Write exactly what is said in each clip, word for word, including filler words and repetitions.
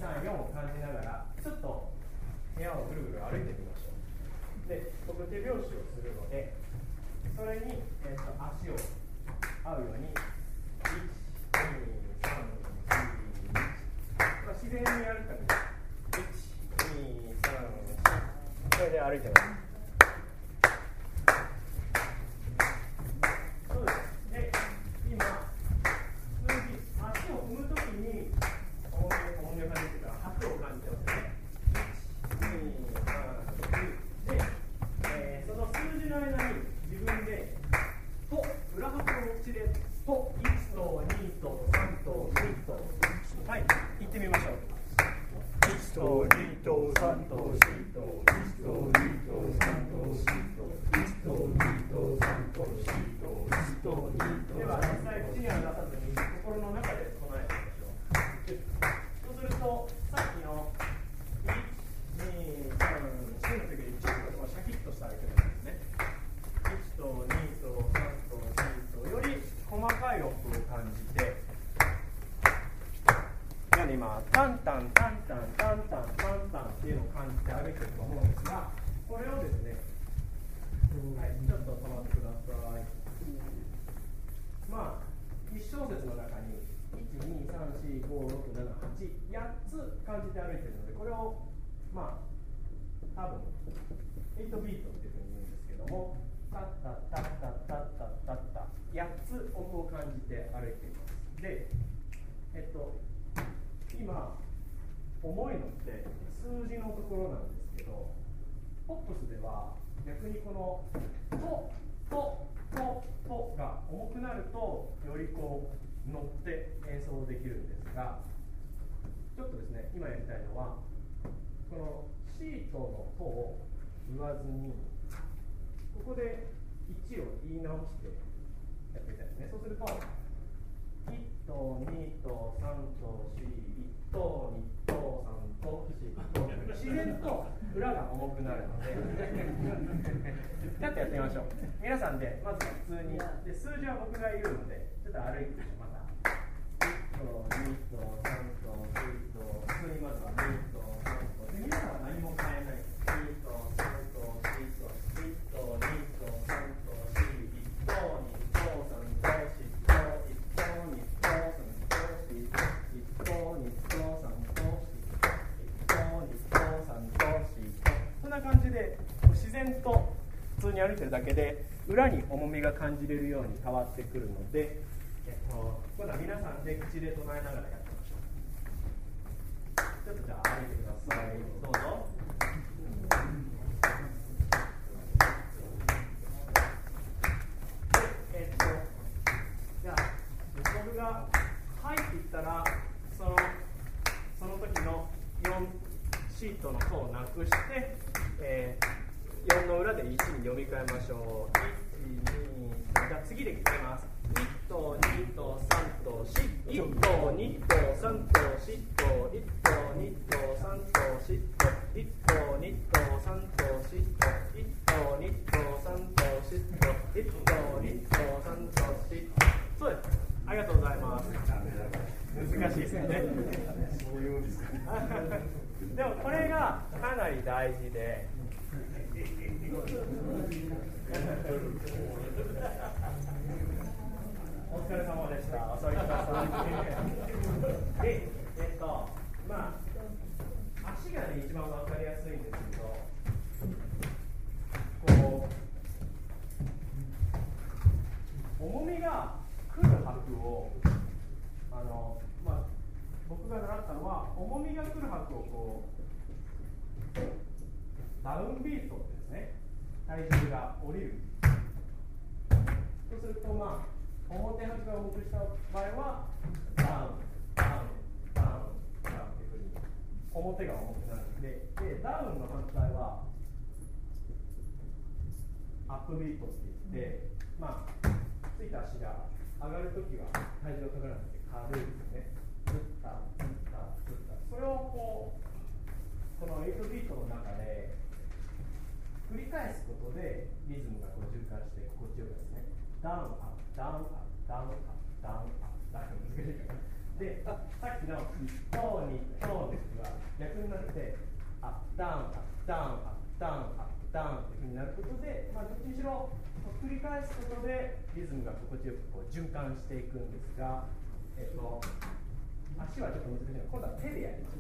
さん、よんを感じながらちょっと部屋をぐるぐる歩いてみましょう。で、僕手拍子をするので、それに、えー、と足を合うようにいち、に、さん、よん、まあ、自然にやるためにいち、に、さん、よん、これで歩いてます。そうです。で、今数字、足を踏むときに重みを感じてから拍を感じてますよね。いち、に、さん、よんで、えー、その数字の間に自分でと裏拍の口でといちとにとさんとにと、はい、言ってみましょう。いちとにとさんとよんといちとにとさんとよんといちとにとさんとよんといちとにと、では実際口には出さずに心の中で唱えてみましょう。そうするとさっきのいち、に、さん、よんの時にちょっとシャキッとした相手なんですね。いちとにとさんとにとより細かい音を感じて、なので今タンタンタンタンタンタンタンタンっていうのを感じて歩いてると思うんですが、これをですね、はい、ちょっと止まってください。まあいち小節の中にいち、に、さん、よん、ご、ろく、なな、はち、やっつ感じて歩いてるので、これをまあ多分はちビートっていうふうに言うんですけども、タッタッタッタッタッタッタッタやっつ音を感じて歩いています。で、えっと今重いのって数字のところなんですけど、ポップスでは逆にこのととととが重くなるとよりこう乗って演奏できるんですが、ちょっとですね、今やりたいのはこのシートのとを言わずに、ここでいちを言い直してやってみたいですね。そうするといちとにとさんとよん、いちとにとさんとよんと自然と裏が重くなるのでちょっとやってみましょう。皆さんでまず普通にで、数字は僕が言うのでちょっと歩いてみましょう。またいちとにとさんとよんと普通にまずはにとさんとで、皆さんは何も変えない。にとさんとよんといちとにとさんとよん、いちとにとさんとよん、こんな感じで自然と普通に歩いてるだけで裏に重みが感じれるように変わってくるので、えっと、今度は皆さんで口で唱えながらやってみましょう。ちょっとじゃあ歩いてください。どうぞ。で、えっと、じゃあ僕がはいって言ったら、そのその時のよんシートのとをなくして、えー、よんの裏でいちに読み替えましょう。いち、に、さん、じゃあ次で聞きます。いちとにとさんとよん、いちとにとさんとよんといちとにとさんとよんといちとにとさんとよんといちとにとさんとよんといちとにとさんとよん。そうです。ありがとうございます。難しいですね。そういうんですか。でもこれがかなり大事で、お疲れ様でした。お座りください。で、えっと、まあ足がね一番わかりやすいんですけど、こう重みが来る拍をあのまあ僕が習ったのは、重みが来る拍をこうダウンビートですね。体重が降りる。そうするとまあ表拍が重くした場合はダウンダウンダウンダウンっていうふうに表が重くなるんで、でダウンの反対はアップビートって言って、まあついた足が上がるときは体重がかからなくて軽いですね。ずったずったずった。それをこうこのはちビートの中で繰り返すことでリズムがこう循環して心地よくですね。ダウンアップダウンアップダウンアップダウンアップダウン難しいかな。で、さっきの一等二等ですが逆になって、アップダウン、アップダウン、アップダウン、アップダウンっていうふうになることで、まあ、どっちにしろ繰り返すことでリズムが心地よくこう循環していくんですが、えっと、足はちょっと難しいので、今度は手でやります。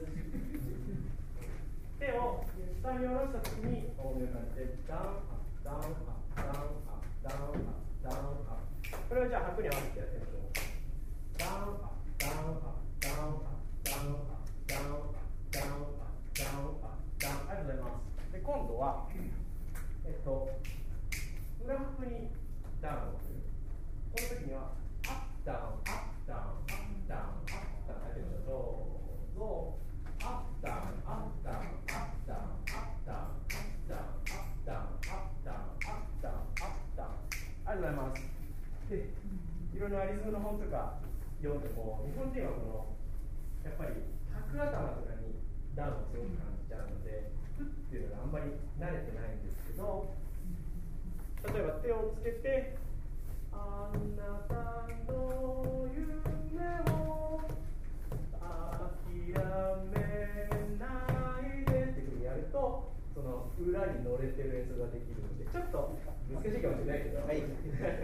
手を下に下ろしたときに、こういう感じで、ダウン、アップダウン、アップダウン、アップダウン、アップダウン、アップ。これをじゃあ拍に合わせてやってみましょう。ダウン、アップダウン、アップダウン、アップダウン、アップダウン、アップダウン、アップダウン、アップダウン、ありがとうございます。で、今度は、えっと、裏拍にダウンをする。この時には、アップダウン、アップダウン、アップダウン、アップダウン、やってみましょう。どうぞ。アップダウン、アップダウン、アップダウン、アップダウン、アップダウン、アップダウン、アップダウン、アップダウン、アップダウン。ありがとうございます。で、いろんなリズムの本とか読んでも、日本人はこの、やっぱり拍頭とかにダウンをすごく感じちゃうので、フッっていうのがあんまり慣れてないんですけど、例えば手をつけて、あなたの夢を諦めないでっていうふうにやると、その裏に乗れてる演奏ができるので、ちょっと難しいかもしれないけど、はい